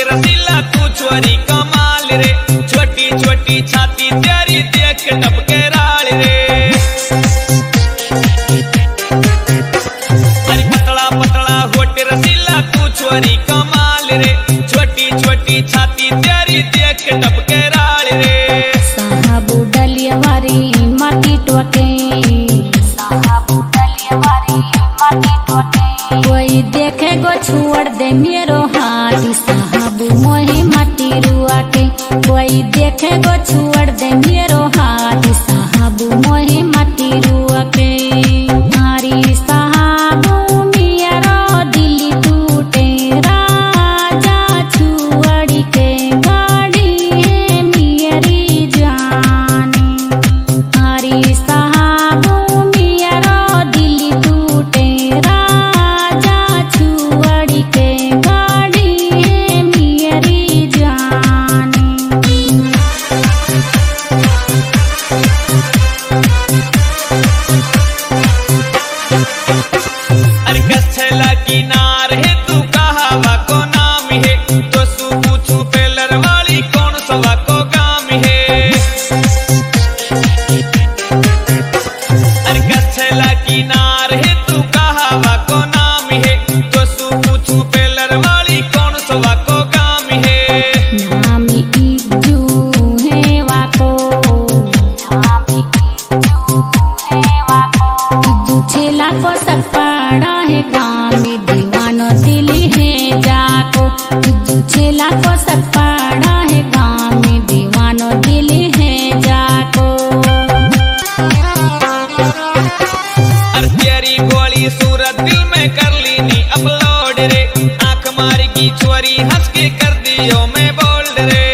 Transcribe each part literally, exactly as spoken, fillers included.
रसीला तू छोरी कमाल रे, छोटी छोटी छाती तेरी देख टपके राल रे। अरे पतला पतला होट रसीला तू छोरी कमाल रे, छोटी छोटी छाती तेरी देख टपके राल रे। साहबू डलियवारी माटी टोके, साहबू डलियवारी माटी टोके, कोई देखे गो छोड़ दे मेरो हाथ, साहबू मोहे माटी रुआ के, कोई देखे गो छोड़ दे मेरो हाथ, साहबू मोहे माटी रुआ के। मारी साहबू मेरो दिल टूटे राजा छुअड़ी के, गाड़ी है मेरी जानी। मारी साहबू मेरो दिल टूटे राजा छुअड़ी के, गाड़ी है मेरी जानी। अरे कच्छला किनार है तू कहावा को नाम है, तो सू पूछू पेलर वाली कौन सवा को गाम है। अरे कच्छला किनार है तू कहावा को नाम है, तो सू पूछू पेलर वाली कौन सवा को गाम है। नामी इज्जू है वाको, नामी इज्जू है वाको, इज्जू छेला को सब पड़ा है गाँव में, दीवानो दिली है जाको, इज्जू छेला को सब पड़ा है गाँव में, दीवानो दिली है जाको। अरे तेरी गोली सूरत दिल में कर ली नी अपलोड रे, आंख मारेगी छोरी हंस के कर दियो मैं बोल्ड रे।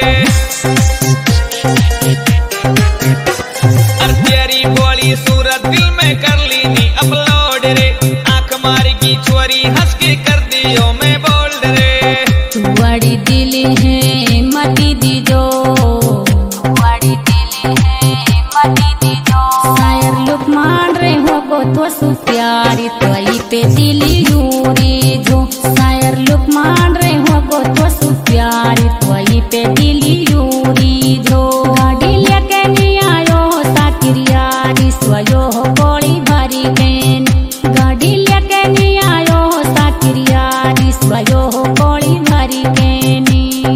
अरे तेरी गोली सूरत दिल में कर ली नी अपलोड रे, आंख मारेगी छोरी हंस के कर दियो मैं बोल्ड रे। बड़ी दिली है मती दीजो, बड़ी दिली है मती दीजो, शायर लोग मान रहे हो गो तो सु प्यारी, तोई पे दिली यूरी जो, शायर लोग मान रहे हो गो तो सु प्यारी, तोई पे दिली यूरी जो। गाड़ी लेके नहीं आयो साकिरियारी, स्वयो हो गोली भरी गैन, गाड़ी लेके नहीं आयो साकिरियारी, स्वयो हो गोली भरी गैनी।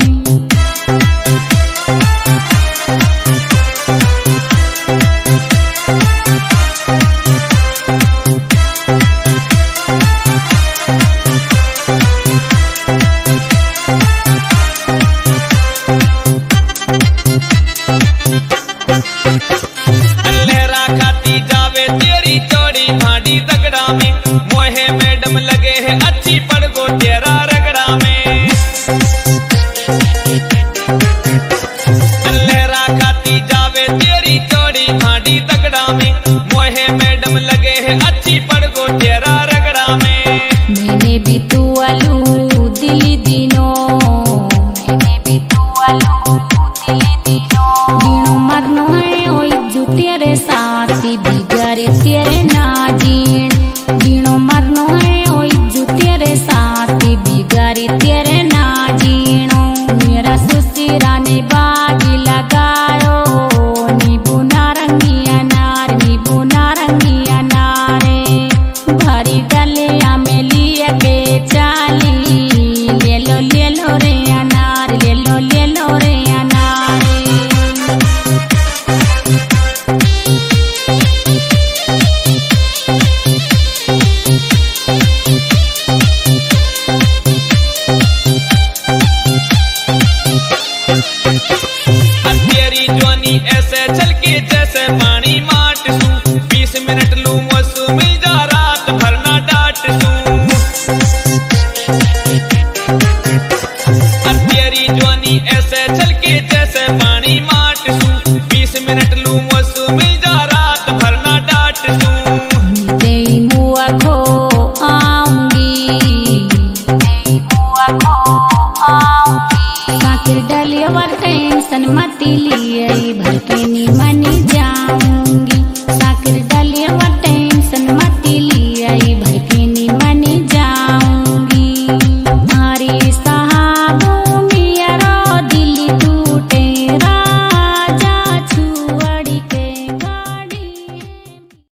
लहरा खाती जावे तेरी चौड़ी भाड़ी तगड़ा में, मोहे मैडम लगे है अच्छी पड़ गो तेरा रगड़ा में। लहरा खाती जावे तेरी चौड़ी भाड़ी तगड़ा में, मोहे मैडम लगे है अच्छी पड़ गो तेरा रगड़ा में। मैंने भी तू आलू दिली दिनो, मैंने भी तू आलू दिली दिनो, दिनो मरनो है ओ इज्जू तेरे साथी, बिगड़े तेरे नाजीन, दिनो मरनो है ओ इज्जू तेरे साथी, बिगड़े तेरे नाजीनो। मेरा सुसीरा ने बागी लगायो, नींबू नारंगी अनार, नींबू नारंगी अनारे, भरी डलिया में लिए के चाली, ले लो ले लो रे अनार, ले लो ले लो रे अनारे। तेरी जवानी ऐसे छलके जैसे पानी माट सू, बीस मिनट लू मसू मिल जा रात भर ना डांट सू। तेरी जवानी ऐसे छलके जैसे पानी माट सू, बीस मिनट लू मसू मिल जा रात भर ना डांट सू। तेरी मुआ खो आऊंगी, तेरी मुआ खो आऊंगी, साकिर डलिया वर टेंशन मत लिए, भलके